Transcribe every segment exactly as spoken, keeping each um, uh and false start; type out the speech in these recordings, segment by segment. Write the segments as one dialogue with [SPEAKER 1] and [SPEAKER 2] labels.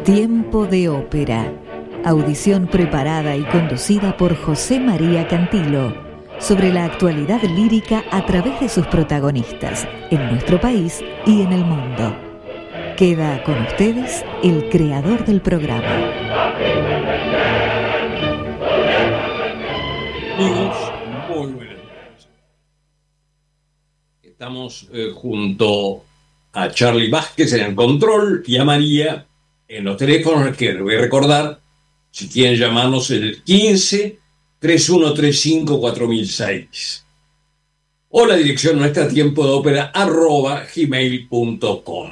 [SPEAKER 1] Tiempo de ópera. Audición preparada y conducida por José María Cantilo sobre la actualidad lírica a través de sus protagonistas en nuestro país y en el mundo. Queda con ustedes el creador del programa.
[SPEAKER 2] Amigos, muy buenas noches. Estamos eh, junto a Charlie Vázquez en el control y a María en los teléfonos, que les voy a recordar, si quieren llamarnos, el quince, treinta y uno treinta y cinco, cuatro mil seis. O la dirección nuestra, tiempo de ópera, arroba gmail punto com.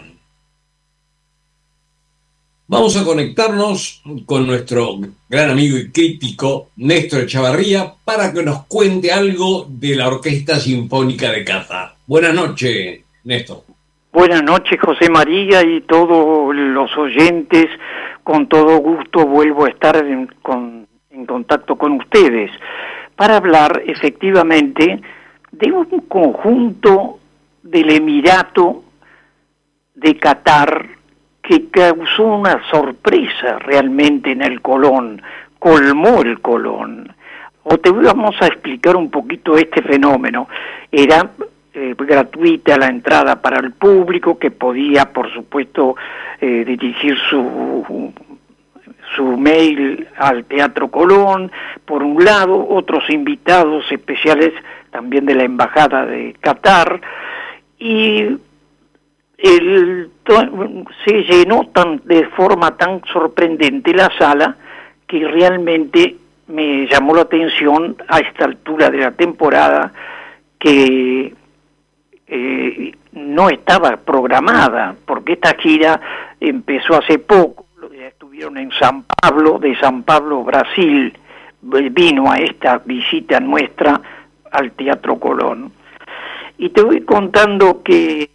[SPEAKER 2] Vamos a conectarnos con nuestro gran amigo y crítico Néstor Echavarría para que nos cuente algo de la Orquesta Sinfónica de Qatar. Buenas noches, Néstor.
[SPEAKER 3] Buenas noches, José María y todos los oyentes. Con todo gusto vuelvo a estar en, con, en contacto con ustedes para hablar efectivamente de un conjunto del Emirato de Qatar que causó una sorpresa realmente en el Colón, colmó el Colón. O te vamos a explicar un poquito este fenómeno. Era eh, gratuita la entrada para el público, que podía, por supuesto, eh, dirigir su, su mail al Teatro Colón, por un lado, otros invitados especiales también de la Embajada de Qatar, y el, se llenó tan, de forma tan sorprendente la sala que realmente me llamó la atención a esta altura de la temporada que eh, no estaba programada, porque esta gira empezó hace poco. Estuvieron en San Pablo, de San Pablo, Brasil, vino a esta visita nuestra al Teatro Colón. Y te voy contando que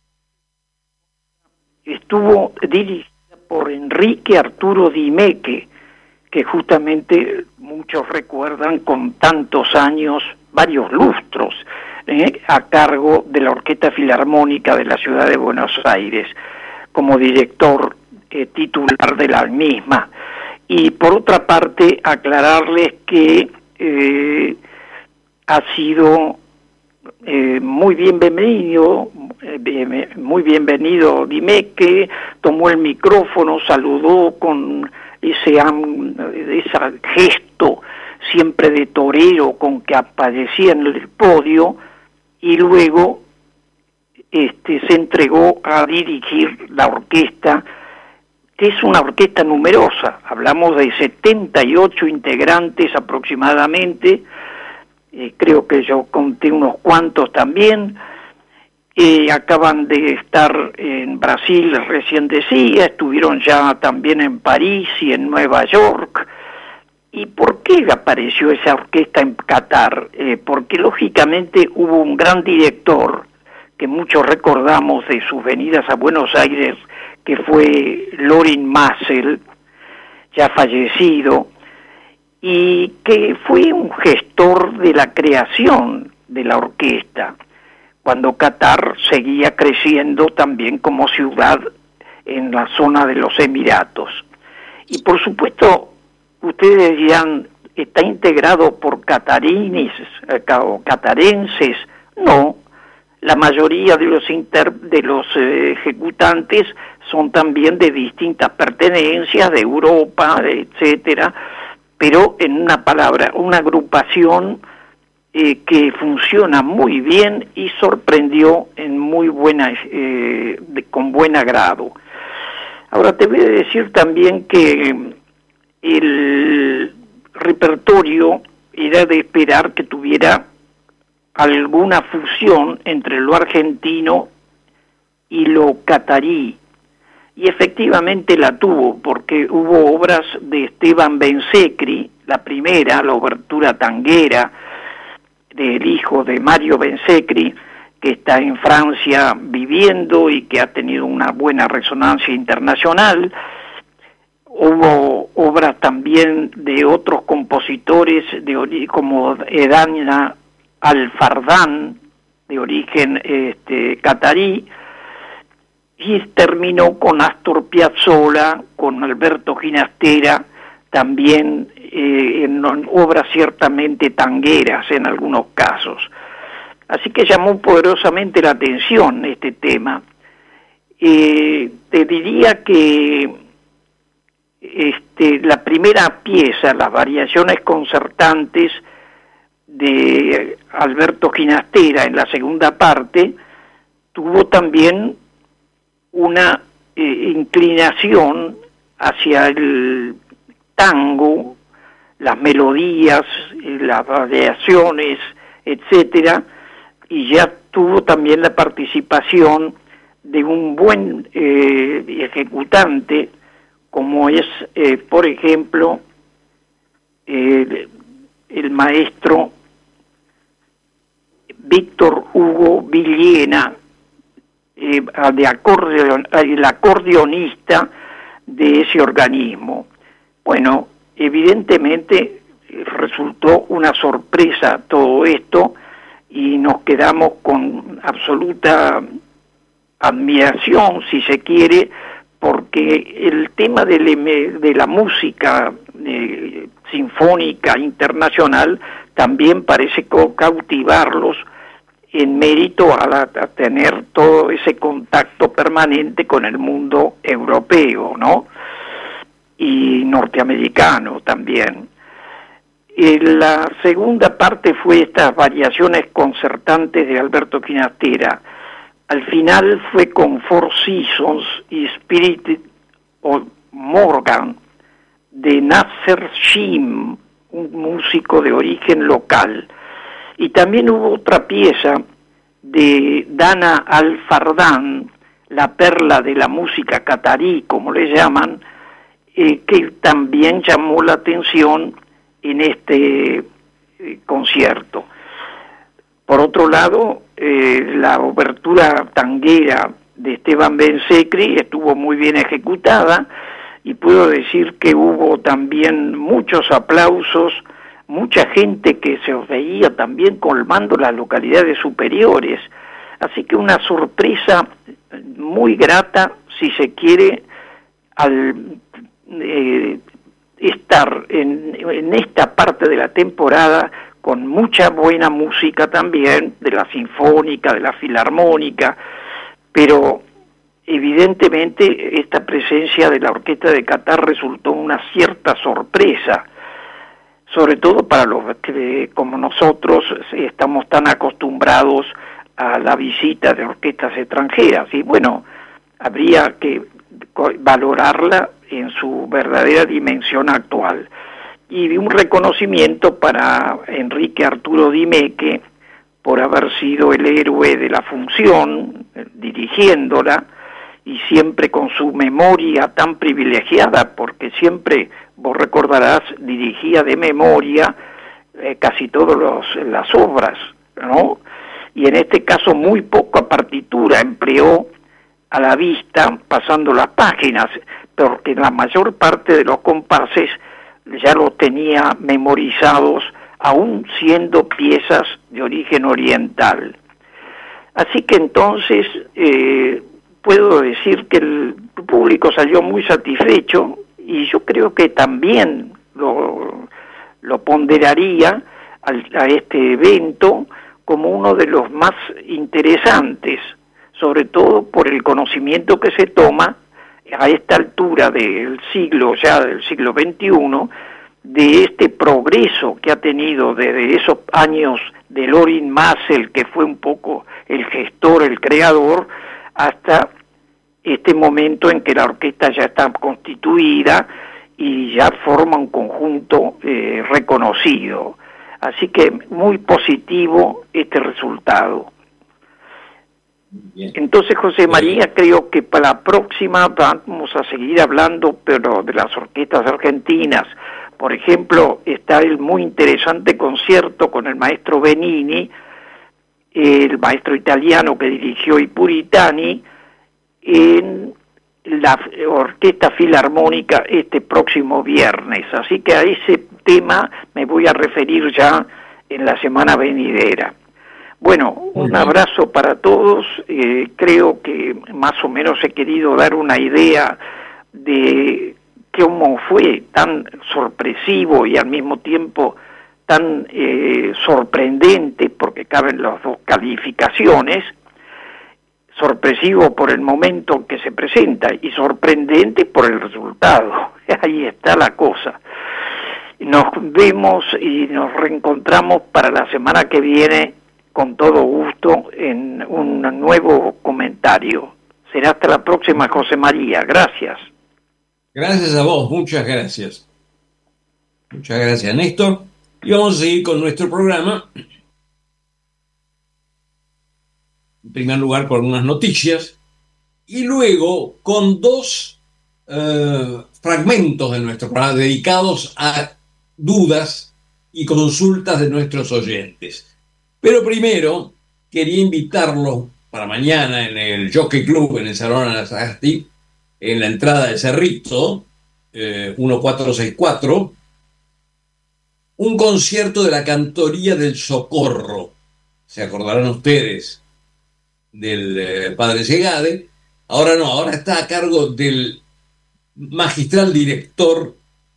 [SPEAKER 3] estuvo dirigida por Enrique Arturo Di Meque, que justamente muchos recuerdan con tantos años, varios lustros, eh, a cargo de la Orquesta Filarmónica de la Ciudad de Buenos Aires, como director eh, titular de la misma. Y por otra parte, aclararles que eh, ha sido Eh, muy bienvenido, eh, muy bienvenido Di Meque, tomó el micrófono, saludó con ese, ese gesto siempre de torero con que aparecía en el podio, y luego este, se entregó a dirigir la orquesta, que es una orquesta numerosa. Hablamos de setenta y ocho integrantes aproximadamente. Eh, creo que yo conté unos cuantos también. Eh, acaban de estar en Brasil, recién decía, estuvieron ya también en París y en Nueva York. ¿Y por qué apareció esa orquesta en Qatar? Eh, porque lógicamente hubo un gran director, que muchos recordamos de sus venidas a Buenos Aires, que fue Lorin Maazel, ya fallecido, y que fue un gestor de la creación de la orquesta, cuando Qatar seguía creciendo también como ciudad en la zona de los Emiratos. Y por supuesto, ustedes dirán, ¿está integrado por catarines o catarenses? No, la mayoría de los, inter, de los eh, ejecutantes son también de distintas pertenencias, de Europa, etcétera, pero en una palabra, una agrupación eh, que funciona muy bien y sorprendió en muy buena, eh, de, con buen agrado. Ahora te voy a decir también que el repertorio era de esperar que tuviera alguna fusión entre lo argentino y lo catarí. Y efectivamente la tuvo, porque hubo obras de Esteban Ben-Sekri, la primera, la obertura tanguera del hijo de Mario Ben-Sekri, que está en Francia viviendo y que ha tenido una buena resonancia internacional. Hubo obras también de otros compositores de como Edana Al-Fardán, de origen este, catarí. y terminó con Astor Piazzolla, con Alberto Ginastera, también eh, en obras ciertamente tangueras en algunos casos. Así que llamó poderosamente la atención este tema. Eh, te diría que este, la primera pieza, las variaciones concertantes de Alberto Ginastera en la segunda parte, tuvo también una eh, inclinación hacia el tango, las melodías, las variaciones, etcétera, y ya tuvo también la participación de un buen eh, ejecutante, como es, eh, por ejemplo, eh, el maestro Víctor Hugo Villena, eh, de acordeon, el acordeonista de ese organismo. Bueno, evidentemente resultó una sorpresa todo esto y nos quedamos con absoluta admiración, si se quiere, porque el tema de, de la música eh, sinfónica internacional también parece cautivarlos en mérito a, la, a tener todo ese contacto permanente con el mundo europeo, ¿no? Y norteamericano también. Y la segunda parte fue estas variaciones concertantes de Alberto Ginastera. Al final fue con Four Seasons y Spirit of Morgan de Nasser Shim, un músico de origen local. Y también hubo otra pieza de Dana Al-Fardan, la perla de la música catarí, como le llaman, eh, que también llamó la atención en este eh, concierto. Por otro lado, eh, la obertura tanguera de Esteban Ben-Sekri estuvo muy bien ejecutada y puedo decir que hubo también muchos aplausos, mucha gente que se veía también colmando las localidades superiores. Así que una sorpresa muy grata, si se quiere, al eh, estar en, en esta parte de la temporada con mucha buena música también, de la sinfónica, de la filarmónica, pero evidentemente esta presencia de la Orquesta de Qatar resultó una cierta sorpresa, sobre todo para los que, como nosotros, estamos tan acostumbrados a la visita de orquestas extranjeras, y bueno, habría que valorarla en su verdadera dimensión actual. Y un reconocimiento para Enrique Arturo Di Meque por haber sido el héroe de la función, dirigiéndola, y siempre con su memoria tan privilegiada, porque siempre, vos recordarás, dirigía de memoria eh, casi todas las obras, ¿no? Y en este caso muy poca partitura empleó a la vista, pasando las páginas, porque la mayor parte de los compases ya los tenía memorizados, aún siendo piezas de origen oriental. Así que entonces eh, puedo decir que el público salió muy satisfecho, y yo creo que también lo, lo ponderaría al, a este evento como uno de los más interesantes, sobre todo por el conocimiento que se toma a esta altura del siglo, ya del siglo veintiuno, de este progreso que ha tenido desde esos años de Lorin Maazel, que fue un poco el gestor, el creador, hasta este momento en que la orquesta ya está constituida y ya forma un conjunto eh, reconocido. Así que muy positivo este resultado. Bien. Entonces, José María, creo que para la próxima vamos a seguir hablando, pero de las orquestas argentinas. Por ejemplo, está el muy interesante concierto con el maestro Benini, el maestro italiano que dirigió I Puritani, en la Orquesta Filarmónica este próximo viernes. Así que a ese tema me voy a referir ya en la semana venidera. Bueno, un abrazo para todos. Eh, creo que más o menos he querido dar una idea de cómo fue tan sorpresivo y al mismo tiempo tan eh, sorprendente, porque caben las dos calificaciones, sorpresivo por el momento en que se presenta y sorprendente por el resultado. Ahí está la cosa. Nos vemos y nos reencontramos para la semana que viene con todo gusto en un nuevo comentario. Será hasta la próxima, José María. Gracias.
[SPEAKER 2] Gracias a vos, muchas gracias. Muchas gracias, Néstor. Y vamos a seguir con nuestro programa. En primer lugar, con algunas noticias. Y luego con dos eh, fragmentos de nuestro programa dedicados a dudas y consultas de nuestros oyentes. Pero primero, quería invitarlo para mañana en el Jockey Club, en el Salón Anasagasti, en la entrada de Cerrito, eh, catorce sesenta y cuatro, un concierto de la Cantoría del Socorro. Se acordarán ustedes del eh, padre Segade. Ahora no, ahora está a cargo del magistral director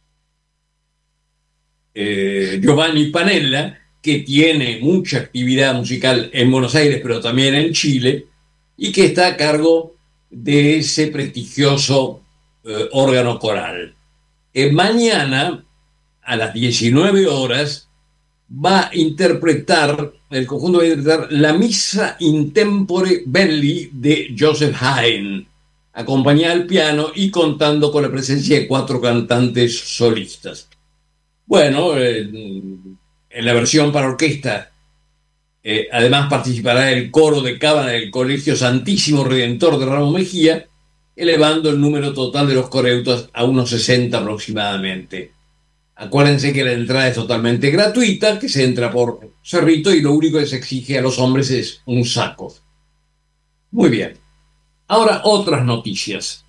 [SPEAKER 2] eh, Giovanni Panella, que tiene mucha actividad musical en Buenos Aires, pero también en Chile, y que está a cargo de ese prestigioso eh, órgano coral. Eh, mañana, a las diecinueve horas, va a interpretar, el conjunto va a interpretar la Missa in Tempore Belli de Joseph Haydn, acompañada al piano y contando con la presencia de cuatro cantantes solistas. Bueno, eh, en la versión para orquesta, eh, además participará el coro de cámara del Colegio Santísimo Redentor de Ramos Mejía, elevando el número total de los coreutas a unos sesenta aproximadamente. Acuérdense que la entrada es totalmente gratuita, que se entra por Cerrito y lo único que se exige a los hombres es un saco. Muy bien. Ahora otras noticias.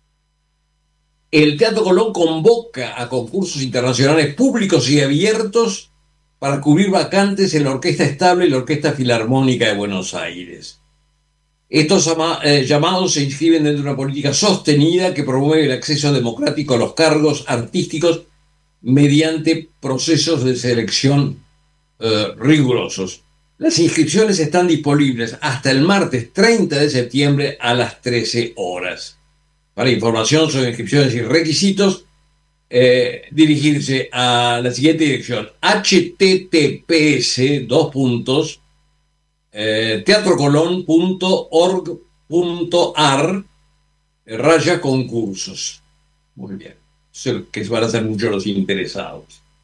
[SPEAKER 2] El Teatro Colón convoca a concursos internacionales públicos y abiertos para cubrir vacantes en la Orquesta Estable y la Orquesta Filarmónica de Buenos Aires. Estos eh, llamados se inscriben dentro de una política sostenida que promueve el acceso democrático a los cargos artísticos mediante procesos de selección eh, rigurosos. Las inscripciones están disponibles hasta el martes treinta de septiembre a las trece horas. Para información sobre inscripciones y requisitos, eh, dirigirse a la siguiente dirección: https dos puntos eh, teatrocolón punto org punto ar raya concursos. Muy bien. Que van a ser muchos los interesados.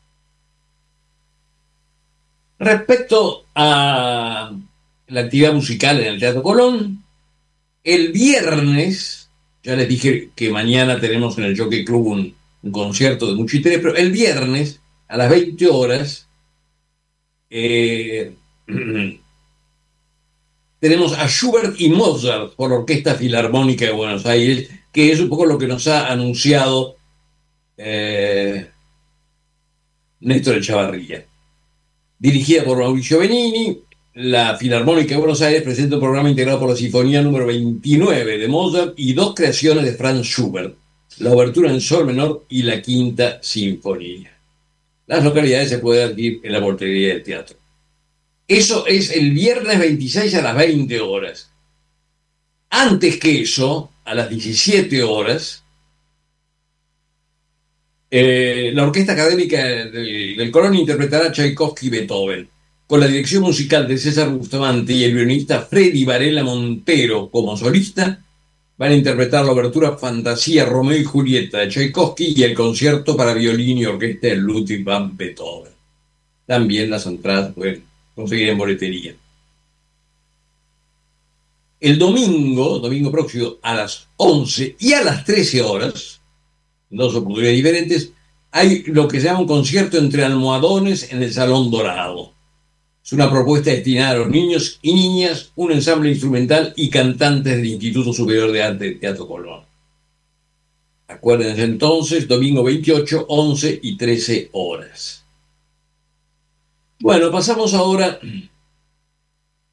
[SPEAKER 2] Respecto a la actividad musical en el Teatro Colón, el viernes, ya les dije que mañana tenemos en el Jockey Club un, un concierto de mucho interés, pero el viernes a las veinte horas eh, tenemos a Schubert y Mozart por la Orquesta Filarmónica de Buenos Aires, que es un poco lo que nos ha anunciado Eh, Néstor Echavarría. Dirigida por Mauricio Benini, la Filarmónica de Buenos Aires presenta un programa integrado por la Sinfonía número veintinueve de Mozart y dos creaciones de Franz Schubert, la obertura en sol menor y la quinta sinfonía. Las localidades se pueden adquirir en la boletería del teatro. Eso es el viernes veintiséis a las veinte horas. Antes que eso, a las diecisiete horas, Eh, la Orquesta Académica del, del Colón interpretará Tchaikovsky y Beethoven, con la dirección musical de César Bustamante y el violinista Freddy Varela Montero como solista. Van a interpretar la obertura Fantasía Romeo y Julieta de Tchaikovsky y el concierto para violín y orquesta de Ludwig van Beethoven. También las entradas pueden conseguir en boletería. El domingo, domingo próximo, a las once y a las trece horas, dos oportunidades diferentes, hay lo que se llama un concierto entre almohadones en el Salón Dorado. Es una propuesta destinada a los niños y niñas, un ensamble instrumental y cantantes del Instituto Superior de Arte de Teatro Colón. Acuérdense entonces, domingo veintiocho, once y trece horas. Bueno, pasamos ahora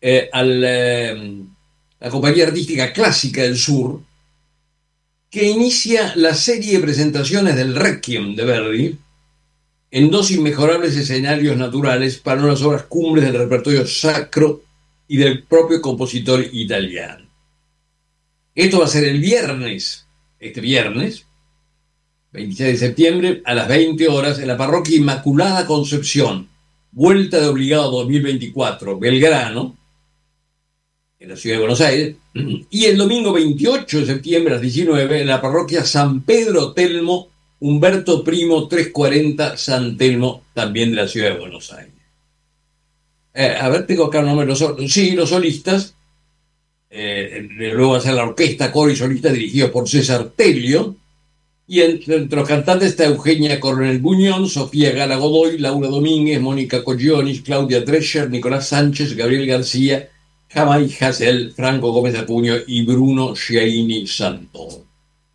[SPEAKER 2] eh, a la Compañía Artística Clásica del Sur, que inicia la serie de presentaciones del Requiem de Verdi en dos inmejorables escenarios naturales para unas obras cumbres del repertorio sacro y del propio compositor italiano. Esto va a ser el viernes, este viernes, veintiséis de septiembre, a las veinte horas, en la Parroquia Inmaculada Concepción, Vuelta de Obligado dos mil veinticuatro, Belgrano, en la ciudad de Buenos Aires, y el domingo veintiocho de septiembre a las diecinueve, en la Parroquia San Pedro Telmo, Humberto Primo trescientos cuarenta, San Telmo, también de la ciudad de Buenos Aires. Eh, a ver, tengo acá el nombre de los solistas. Sí, los solistas. Eh, luego va a ser la orquesta, coro y solista dirigidos por César Telio. Y entre, entre los cantantes está Eugenia Coronel Buñón, Sofía Gala Godoy, Laura Domínguez, Mónica Collionis, Claudia Drescher, Nicolás Sánchez, Gabriel García, Jamay Hassel, Franco Gómez Acuño y Bruno Giaini Santo.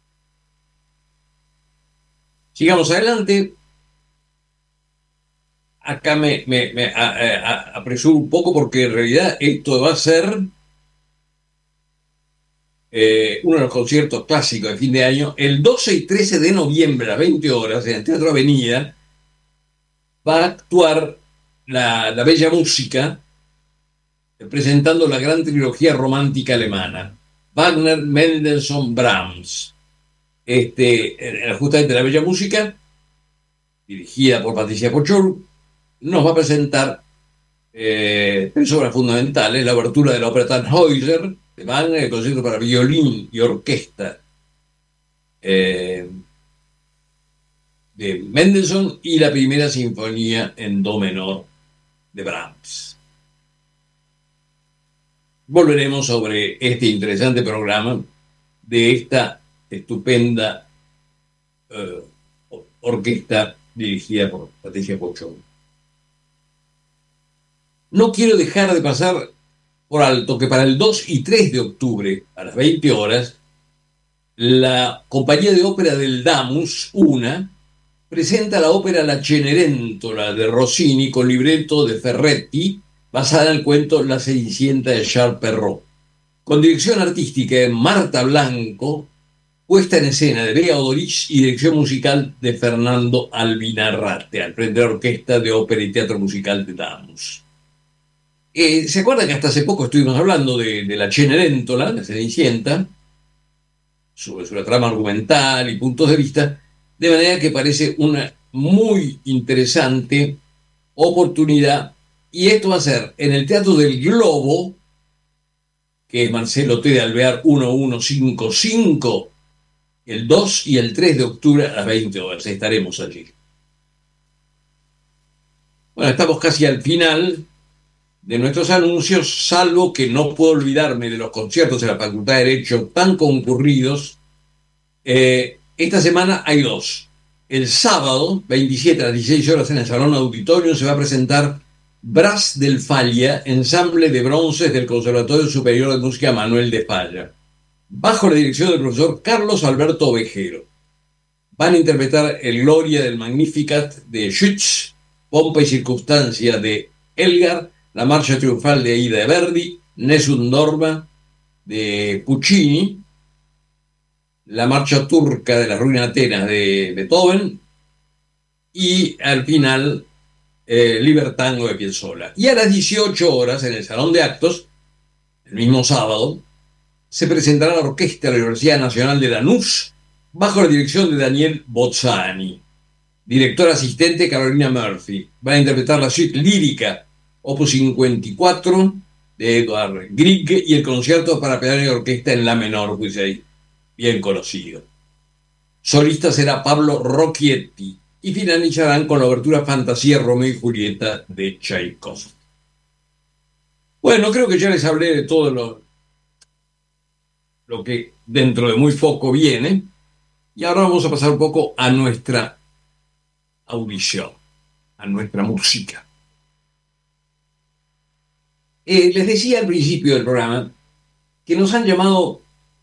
[SPEAKER 2] Sigamos adelante. Acá me, me, me a, a, apresuro un poco porque en realidad esto va a ser eh, uno de los conciertos clásicos de fin de año. El doce y trece de noviembre a las veinte horas en el Teatro Avenida va a actuar la, la Bella Música presentando la gran trilogía romántica alemana, Wagner, Mendelssohn, Brahms. Este, justamente la Bella Música, dirigida por Patricia Pochol, nos va a presentar eh, tres obras fundamentales: la obertura de la ópera Tannhäuser de Wagner, el concierto para violín y orquesta eh, de Mendelssohn y la primera sinfonía en do menor de Brahms. Volveremos sobre este interesante programa de esta estupenda uh, orquesta dirigida por Patricia Pochol. No quiero dejar de pasar por alto que para el dos y tres de octubre, a las veinte horas, la compañía de ópera del Damus, UNA, presenta la ópera La Cenerentola de Rossini con libreto de Ferretti, basada en el cuento La Cenicienta de Charles Perrault, con dirección artística de Marta Blanco, puesta en escena de Bea Odorich y dirección musical de Fernando Albinarrate, al frente de la Orquesta de Ópera y Teatro Musical de Damus. Eh, ¿Se acuerdan que hasta hace poco estuvimos hablando de, de la Cenerentola, la Cenicienta, sobre su trama argumental y puntos de vista, de manera que parece una muy interesante oportunidad, y esto va a ser en el Teatro del Globo, que es Marcelo T. de Alvear mil ciento cincuenta y cinco, el dos y el tres de octubre a las veinte horas. Estaremos allí. Bueno, estamos casi al final de nuestros anuncios, salvo que no puedo olvidarme de los conciertos de la Facultad de Derecho tan concurridos. Eh, esta semana hay dos. El sábado, veintisiete a las dieciséis horas en el Salón Auditorio, se va a presentar Brass del Falla, ensamble de bronces del Conservatorio Superior de Música Manuel de Falla, bajo la dirección del profesor Carlos Alberto Ovejero. Van a interpretar el Gloria del Magnificat de Schütz, Pompa y Circunstancia de Elgar, la Marcha Triunfal de Aida de Verdi, Nessun Dorma de Puccini, la Marcha Turca de la Ruina de Atenas de Beethoven y al final eh, Libertango de Piazzolla. Y a las dieciocho horas en el Salón de Actos, el mismo sábado, se presentará la orquesta de la Universidad Nacional de Lanús bajo la dirección de Daniel Bozzani. Director asistente Carolina Murphy. Va a interpretar la suite lírica Opus cincuenta y cuatro de Edvard Grieg y el concierto para piano y orquesta en la menor, pues ahí, bien conocido. Solista será Pablo Rocchietti y finalizarán con la obertura Fantasía Romeo y Julieta de Tchaikovsky. Bueno, creo que ya les hablé de todo lo, lo que dentro de muy poco viene, y ahora vamos a pasar un poco a nuestra audición, a nuestra música. Eh, les decía al principio del programa que nos han llamado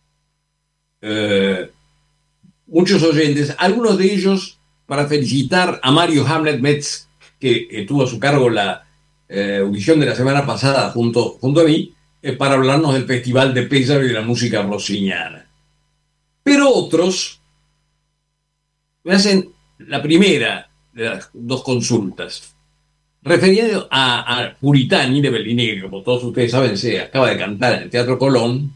[SPEAKER 2] eh, muchos oyentes, algunos de ellos para felicitar a Mario Hamlet Metz, que eh, tuvo a su cargo la, eh, audición de la semana pasada junto, junto a mí, eh, para hablarnos del Festival de Pesaro y de la música rossignana. Pero otros me hacen la primera de las dos consultas. Referido a, a Puritani de Bellinegri, como todos ustedes saben, se acaba de cantar en el Teatro Colón.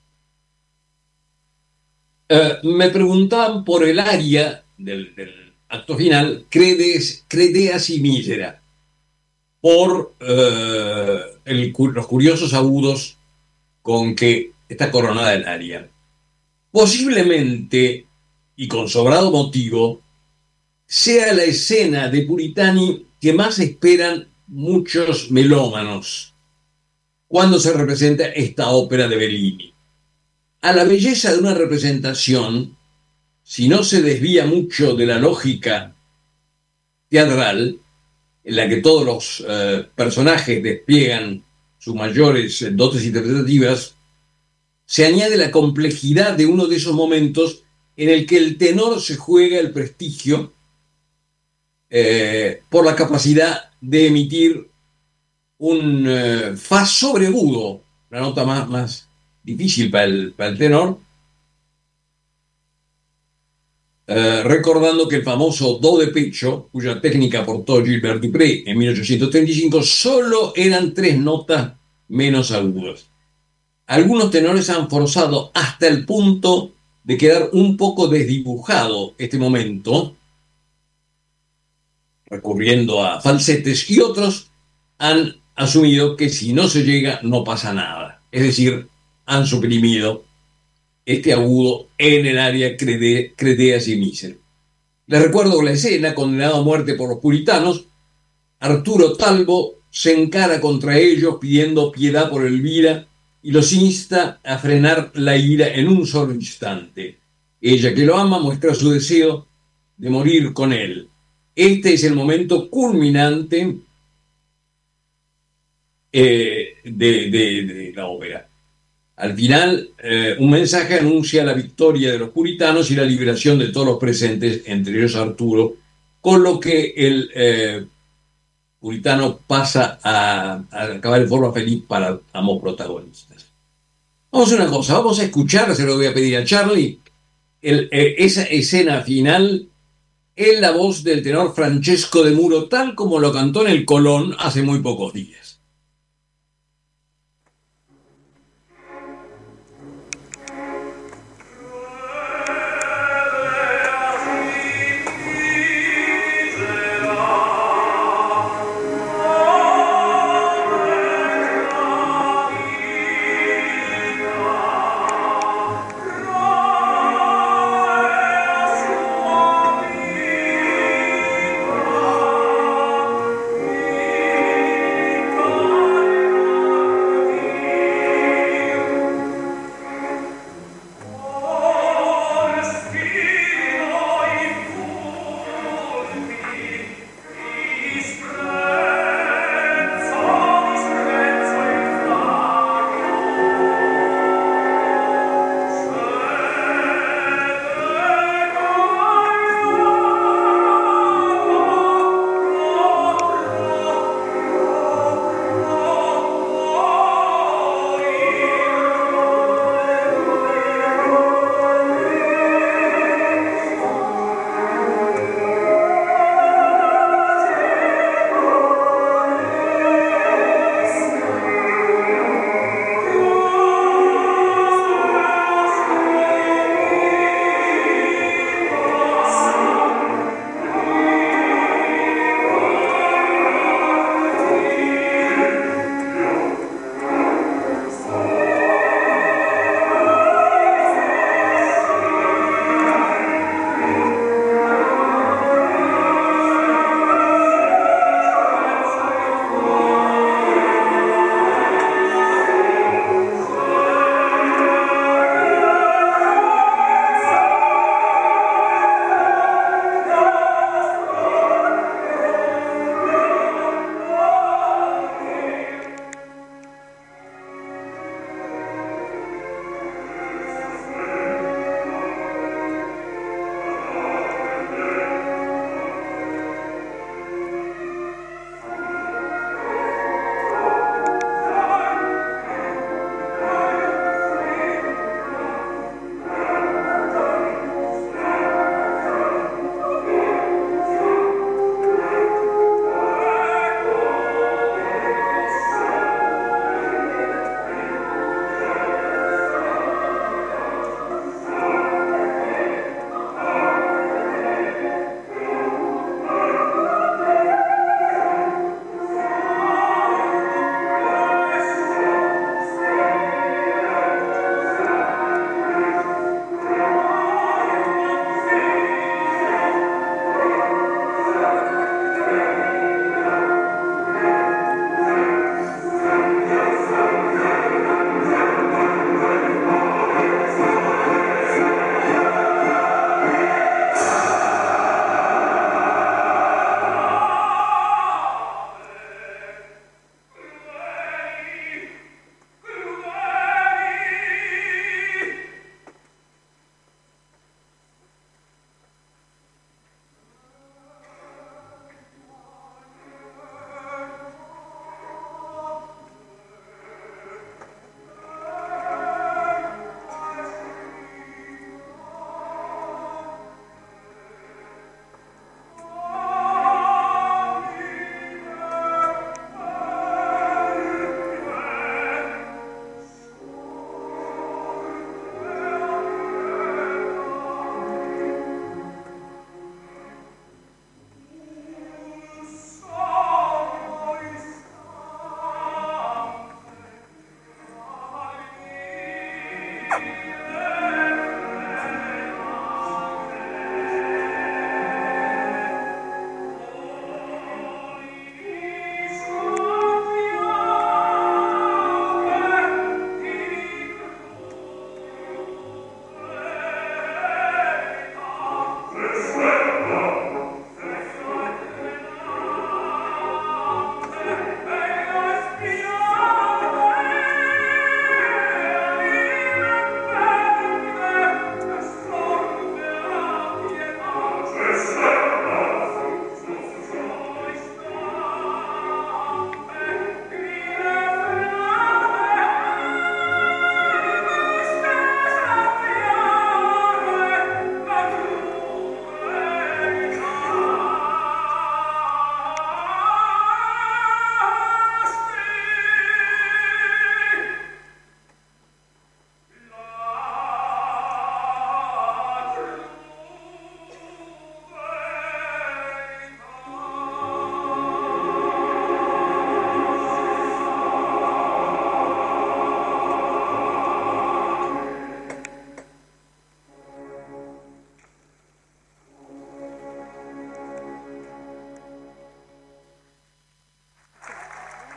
[SPEAKER 2] Eh, me preguntaban por el aria del, del acto final, Credes, Credeas y Misera, por eh, el, los curiosos agudos con que está coronada el aria. Posiblemente, y con sobrado motivo, sea la escena de Puritani que más esperan muchos melómanos cuando se representa esta ópera de Bellini. A la belleza de una representación, si no se desvía mucho de la lógica teatral, en la que todos los eh, personajes despliegan sus mayores eh, dotes interpretativas, se añade la complejidad de uno de esos momentos en el que el tenor se juega el prestigio eh, por la capacidad de emitir un eh, fa sobreagudo, la nota más, más difícil para el, para el tenor, eh, recordando que el famoso do de pecho, cuya técnica aportó Gilbert Dupré en mil ochocientos treinta y cinco, solo eran tres notas menos agudas. Algunos tenores han forzado hasta el punto de quedar un poco desdibujado este momento, recurriendo a falsetes, y otros han asumido que si no se llega no pasa nada. Es decir, han suprimido este agudo en el área crede, Credeas y Misera. Les recuerdo la escena: condenado a muerte por los puritanos, Arturo Talbot se encara contra ellos pidiendo piedad por Elvira y los insta a frenar la ira en un solo instante. Ella, que lo ama, muestra su deseo de morir con él. Este es el momento culminante eh, de, de, de la ópera. Al final, eh, un mensaje anuncia la victoria de los puritanos y la liberación de todos los presentes, entre ellos Arturo, con lo que el eh, puritano pasa a, a acabar en forma feliz para ambos protagonistas. Vamos a hacer una cosa, vamos a escuchar, se lo voy a pedir a Charlie, el, eh, esa escena final en la voz del tenor Francesco de Muro, tal como lo cantó en el Colón hace muy pocos días.
[SPEAKER 4] Oh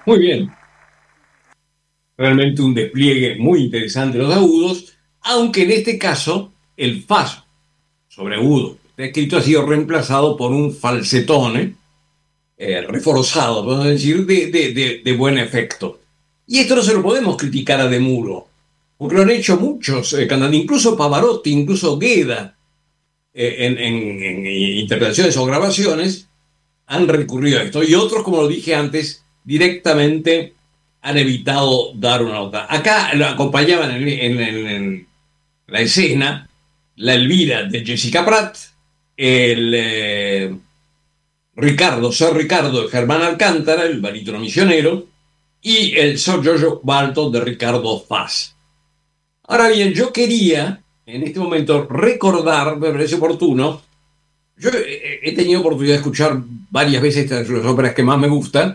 [SPEAKER 2] Muy bien. Realmente un despliegue muy interesante de los agudos, aunque en este caso el fa sobre agudo está escrito ha sido reemplazado por un falsetone eh, reforzado, podemos decir, de, de, de, de buen efecto. Y esto no se lo podemos criticar a De Muro, porque lo han hecho muchos eh, cantantes, incluso Pavarotti, incluso Gueda, eh, en, en, en interpretaciones o grabaciones, han recurrido a esto. Y otros, como lo dije antes, directamente han evitado dar una nota. Acá lo acompañaban en, en, en, en la escena la Elvira de Jessica Pratt, el eh, Ricardo, Sir Ricardo de Germán Alcántara, el barítono misionero, y el Sir Giorgio Balto de Ricardo Faz. Ahora bien, yo quería en este momento recordar, me parece oportuno, yo he tenido oportunidad de escuchar varias veces estas son las óperas que más me gustan,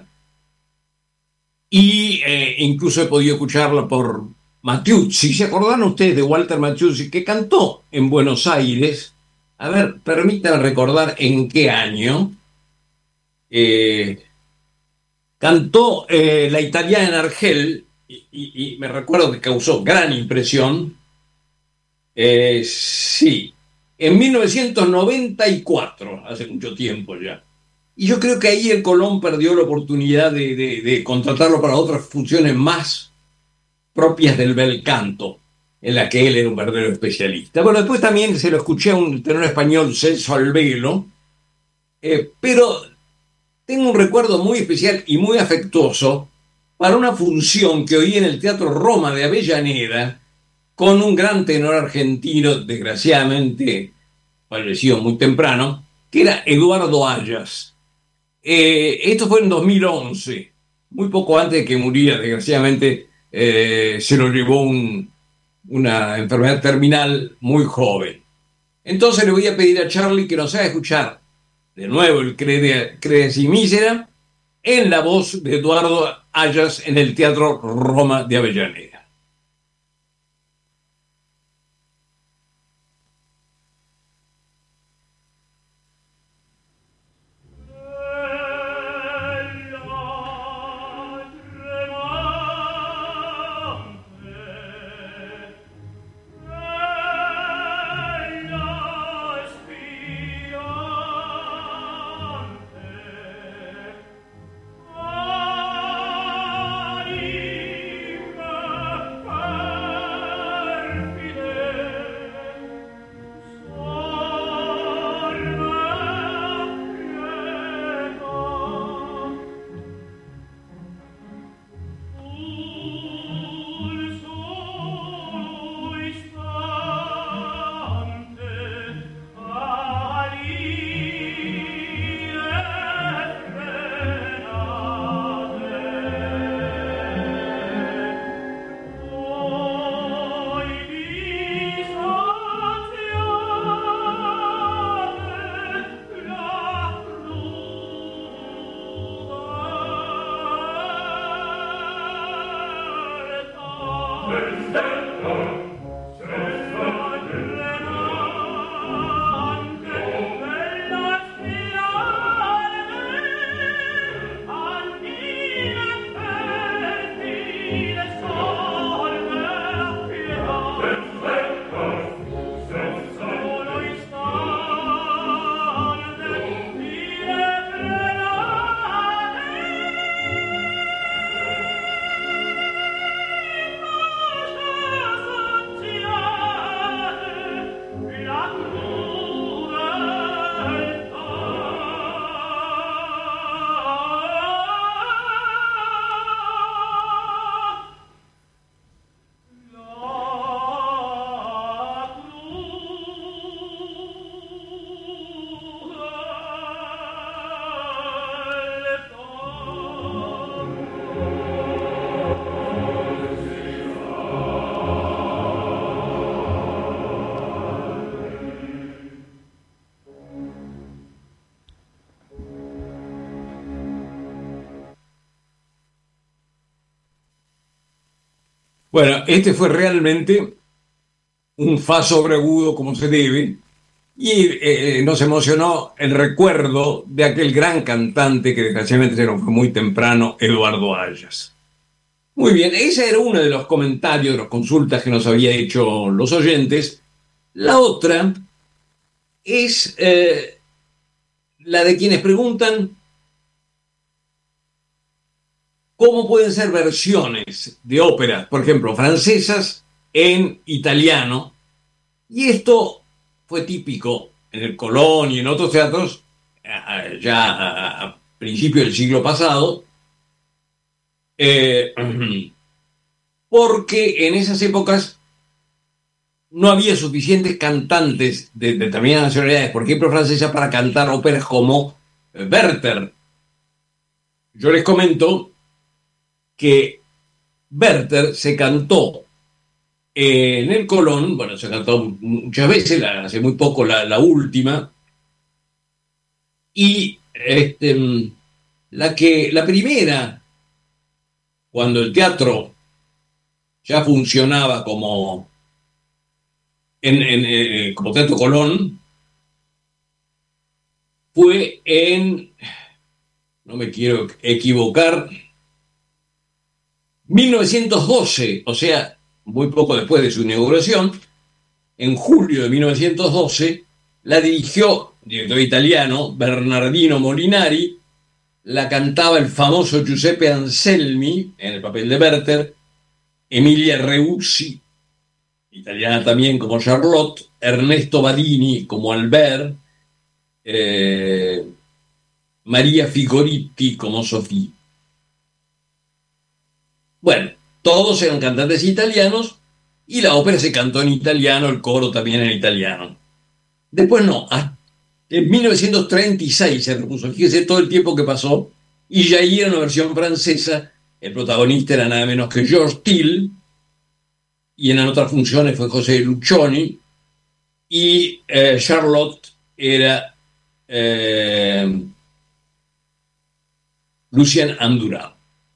[SPEAKER 2] y eh, incluso he podido escucharla por Mattuzzi. ¿Se acordan ustedes de Walter Mattuzzi, que cantó en Buenos Aires? A ver, permítanme recordar en qué año. Eh, cantó eh, La italiana en Argel, y, y, y me recuerdo que causó gran impresión. Eh, sí, en mil novecientos noventa y cuatro, hace mucho tiempo ya. Y yo creo que ahí el Colón perdió la oportunidad de, de, de contratarlo para otras funciones más propias del bel canto, en la que él era un verdadero especialista. Bueno, después también se lo escuché a un tenor español, Celso Albelo, eh, pero tengo un recuerdo muy especial y muy afectuoso para una función que oí en el Teatro Roma de Avellaneda con un gran tenor argentino, desgraciadamente fallecido muy temprano, que era Eduardo Ayas. Eh, esto fue en dos mil once, muy poco antes de que muriera, desgraciadamente eh, se lo llevó un, una enfermedad terminal muy joven. Entonces le voy a pedir a Charlie que nos haga escuchar de nuevo el Credenci Misera en la voz de Eduardo Ayas en el Teatro Roma de Avellaneda. Bueno, este fue realmente un fa sobreagudo como se debe, y eh, nos emocionó el recuerdo de aquel gran cantante que desgraciadamente se nos fue muy temprano, Eduardo Ayas. Muy bien, ese era uno de los comentarios, de las consultas que nos había hecho los oyentes. La otra es eh, la de quienes preguntan cómo pueden ser versiones de óperas, por ejemplo, francesas en italiano. Y esto fue típico en el Colón y en otros teatros ya a principios del siglo pasado, eh, porque en esas épocas no había suficientes cantantes de determinadas nacionalidades, por ejemplo francesa, para cantar óperas como Werther. Yo les comento que Werther se cantó en el Colón, bueno, se cantó muchas veces, hace muy poco la, la última, y este, la, que, la primera, cuando el teatro ya funcionaba como, en, en, en, como Teatro Colón, fue en, no me quiero equivocar, mil novecientos doce, o sea, muy poco después de su inauguración, en julio de mil novecientos doce, la dirigió, director italiano, Bernardino Molinari, la cantaba el famoso Giuseppe Anselmi, en el papel de Werther, Emilia Reucci, italiana también como Charlotte, Ernesto Badini como Albert, eh, María Figoritti como Sofía. Bueno, todos eran cantantes italianos y la ópera se cantó en italiano, el coro también en italiano. Después no, en mil novecientos treinta y seis se repuso, fíjese todo el tiempo que pasó, y ya ahí era una versión francesa, el protagonista era nada menos que George Till, y en otras funciones fue José Lucioni, y eh, Charlotte era eh, Lucien Andurá.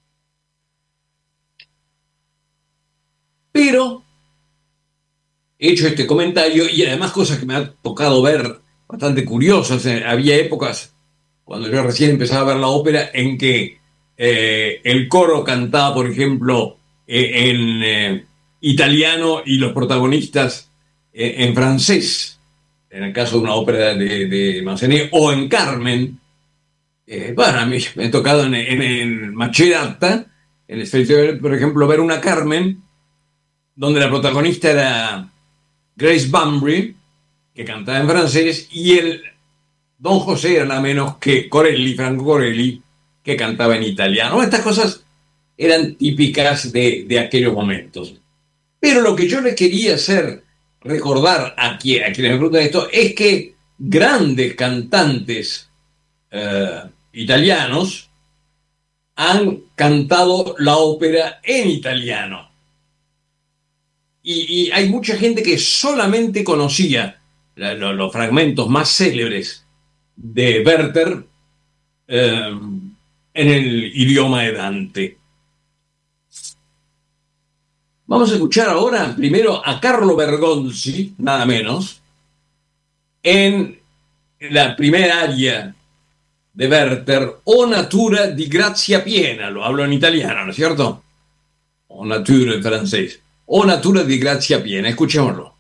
[SPEAKER 2] Pero, hecho este comentario, y además cosas que me ha tocado ver bastante curiosas, eh, había épocas, cuando yo recién empezaba a ver la ópera, en que eh, el coro cantaba, por ejemplo, eh, en eh, italiano y los protagonistas eh, en francés, en el caso de una ópera de, de Massenet, o en Carmen. Eh, bueno, a mí me ha tocado en, en, en Macerata, en el festival, por ejemplo, ver una Carmen donde la protagonista era Grace Bunbury, que cantaba en francés, y el Don José era nada menos que Corelli, Franco Corelli, que cantaba en italiano. Estas cosas eran típicas de, de aquellos momentos. Pero lo que yo les quería hacer recordar a, quien, a quienes me preguntan esto es que grandes cantantes eh, italianos han cantado la ópera en italiano. Y, y hay mucha gente que solamente conocía la, lo, los fragmentos más célebres de Werther eh, en el idioma de Dante. Vamos a escuchar ahora primero a Carlo Bergonzi, nada menos, en la primera aria de Werther, O natura di grazia piena, lo hablo en italiano, ¿no es cierto? O natura en francés. O natura di grazia piena, escuchémoslo.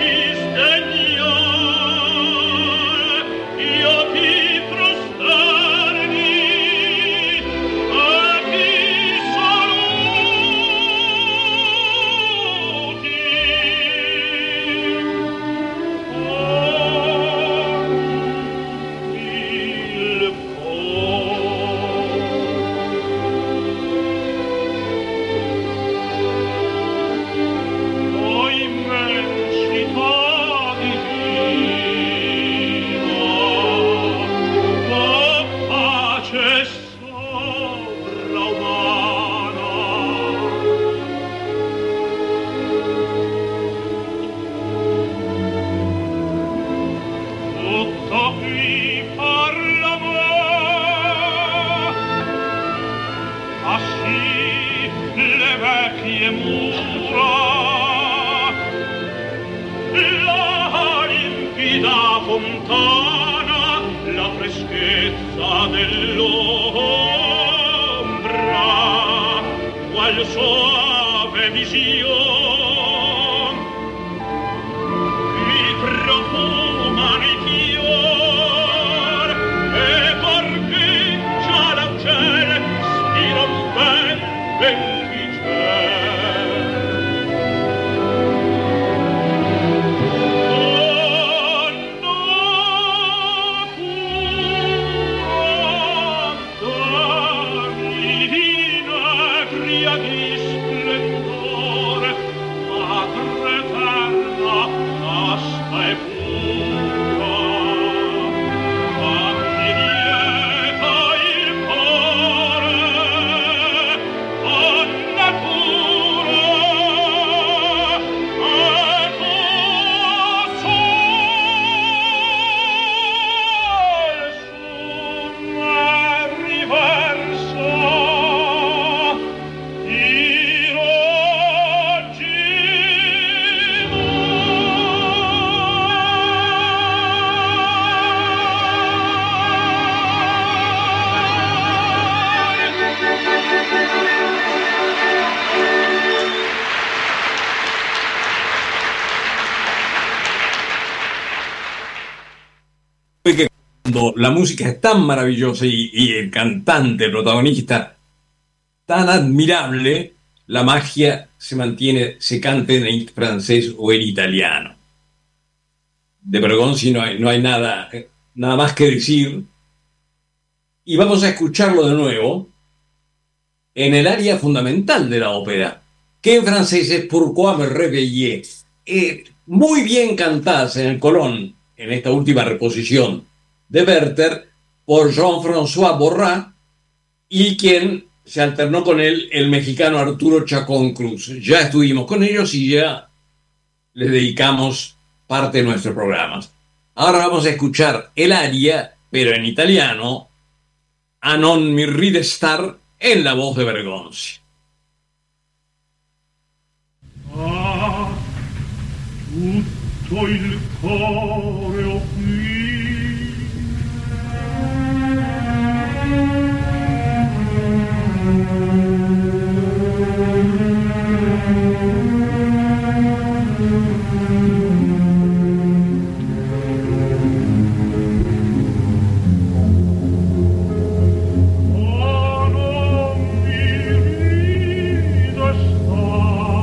[SPEAKER 4] Io ti prostrar le vecchie mura, la limpida fontana, la freschezza dell'ombra, qual soave vision mi profumano i fior e corcheggia l'ancel spira un bel venticel. Donna divina cria di splendore, madre eterna, casta e pura, fammi lieta il cuore con natura e tuo sol su me riversa i raggi
[SPEAKER 2] Fue que cuando la música es tan maravillosa y, y el cantante, el protagonista, tan admirable, la magia se mantiene, se canta en francés o en italiano. De Bergonzi no hay, no hay nada, nada más que decir. Y vamos a escucharlo de nuevo en el área fundamental de la ópera, que en francés es Pourquoi me réveillé. Eh, muy bien cantadas en el Colón, en esta última reposición de Werther, por Jean-François Borrat, y quien se alternó con él, el mexicano Arturo Chacón Cruz. Ya estuvimos con ellos y ya les dedicamos parte de nuestros programas. Ahora vamos a escuchar el aria, pero en italiano, A non mi ride star, en la voz de Bergonzi.
[SPEAKER 4] Ah, tutto il cuore ho qui.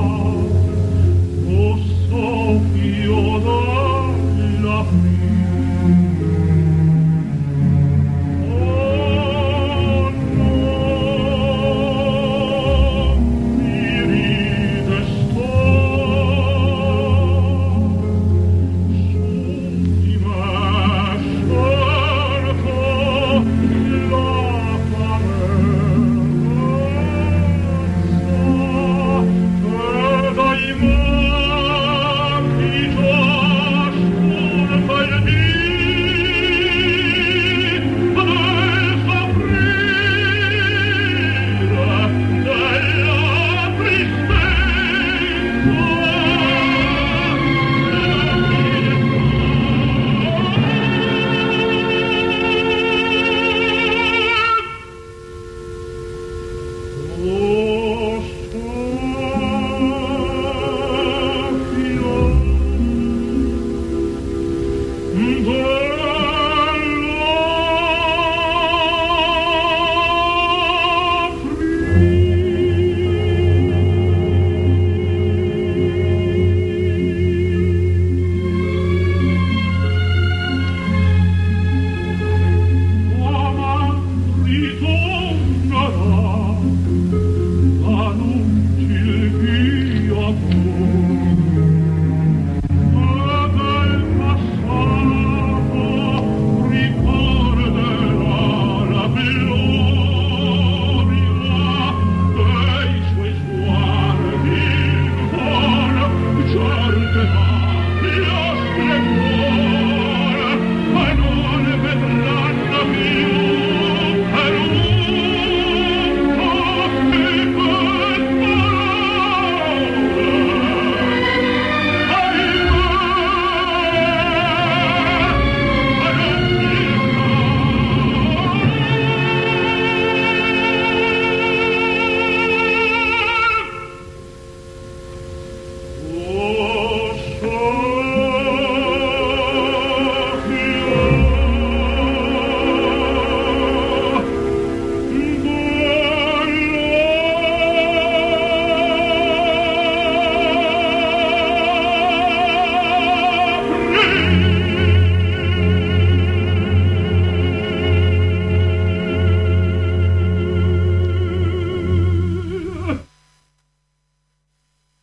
[SPEAKER 5] Soffio dalla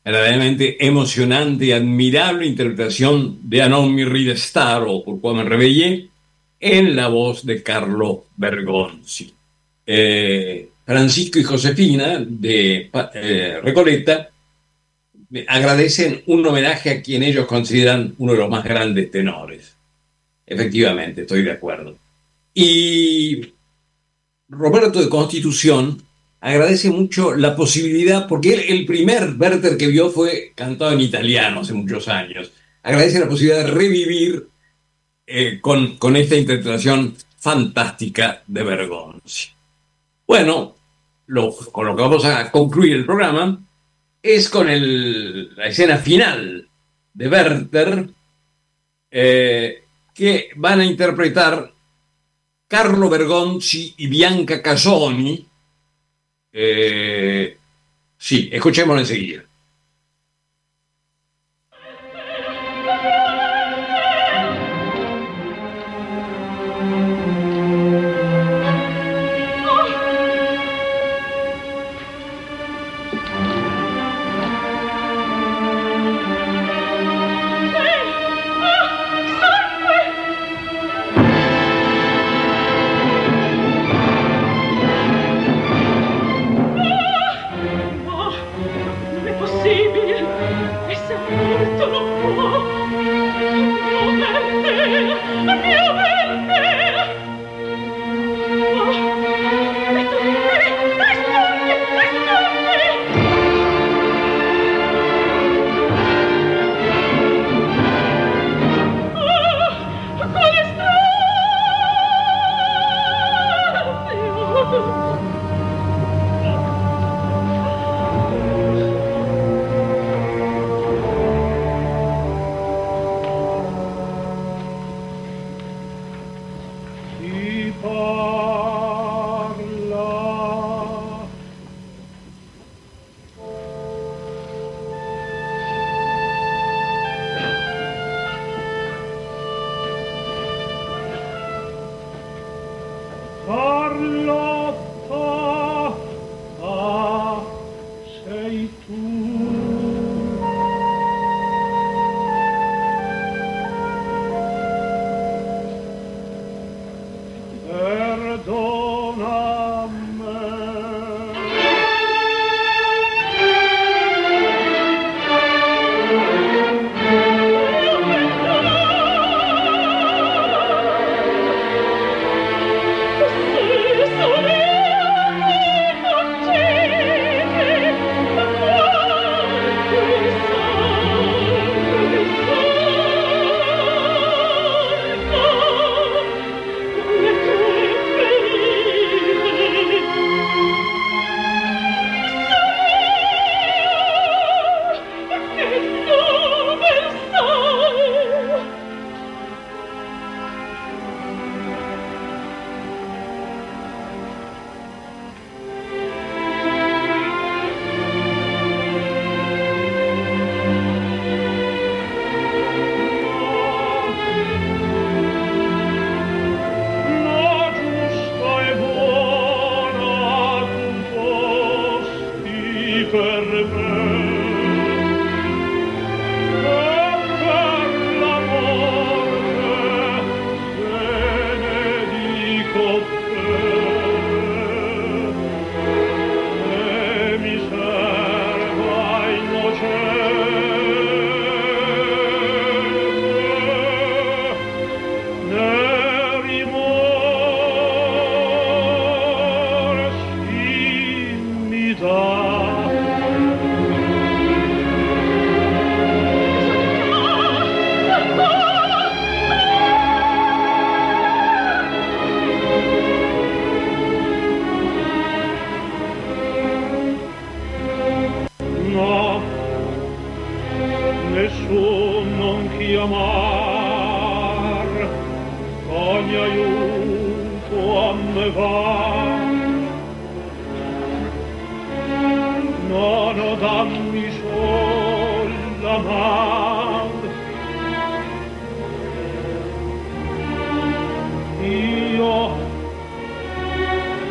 [SPEAKER 2] verdaderamente emocionante y admirable interpretación de A non mi ridestar o Pourquoi me réveillé en la voz de Carlo Bergonzi. Eh, Francisco y Josefina de eh, Recoleta agradecen un homenaje a quien ellos consideran uno de los más grandes tenores. Efectivamente, estoy de acuerdo. Y Roberto de Constitución agradece mucho la posibilidad, porque él, el primer Werther que vio fue cantado en italiano hace muchos años. Agradece la posibilidad de revivir eh, con, con esta interpretación fantástica de Bergonzi. Bueno, lo, con lo que vamos a concluir el programa es con el, la escena final de Werther, eh, que van a interpretar Carlo Bergonzi y Bianca Casoni. Eh, sí, escuchémoslo enseguida.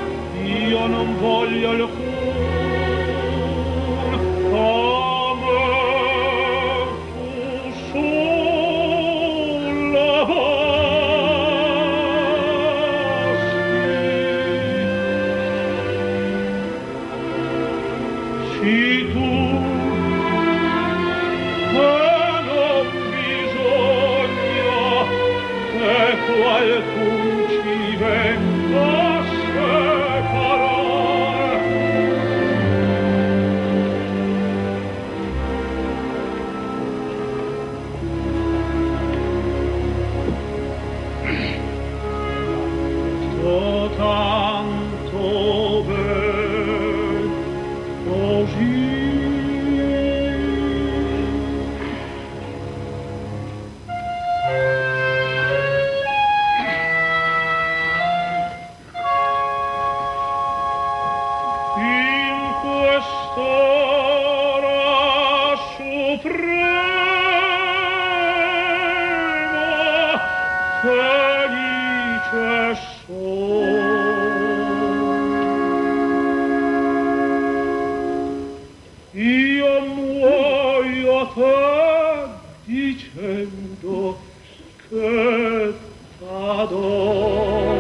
[SPEAKER 4] Io non voglio alcun come Sii tu, e non bisogna che qualcun ci venga a separare. Sto tanto bel così. In quest'ora suprema felice sono. Io muoio a te dicendo che t'adoro.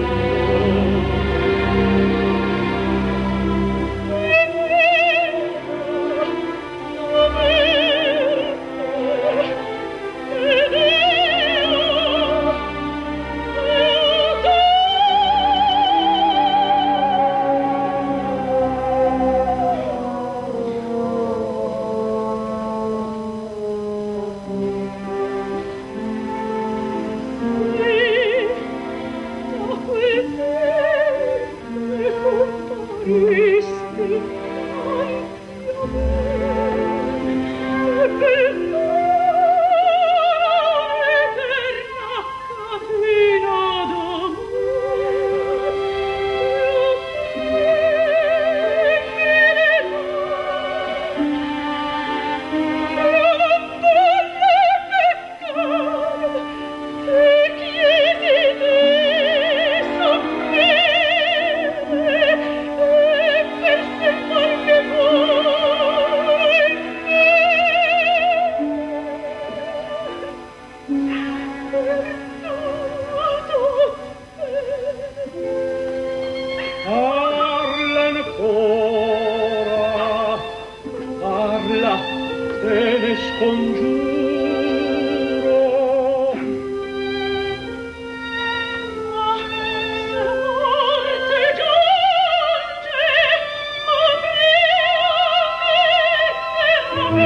[SPEAKER 4] Parla ancora, parla, te ne scongiuro. Ma se morte giunge, apriate,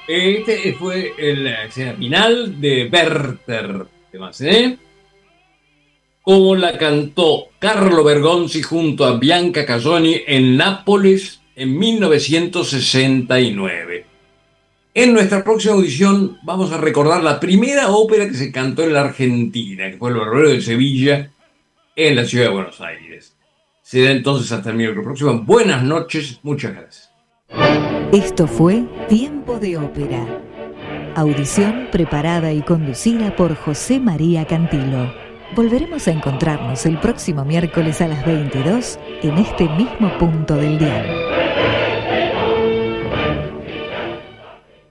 [SPEAKER 2] Este fue la escena final de Werther de Massenet, como la cantó Carlo Bergonzi junto a Bianca Casoni en Nápoles en mil novecientos sesenta y nueve. En nuestra próxima audición vamos a recordar la primera ópera que se cantó en la Argentina, que fue El Barbero de Sevilla, en la ciudad de Buenos Aires. Será entonces hasta el miércoles próximo. Buenas noches, muchas gracias.
[SPEAKER 1] Esto fue Tiempo de Ópera. Audición preparada y conducida por José María Cantilo. Volveremos a encontrarnos el próximo miércoles a las veintidós en este mismo punto del dial.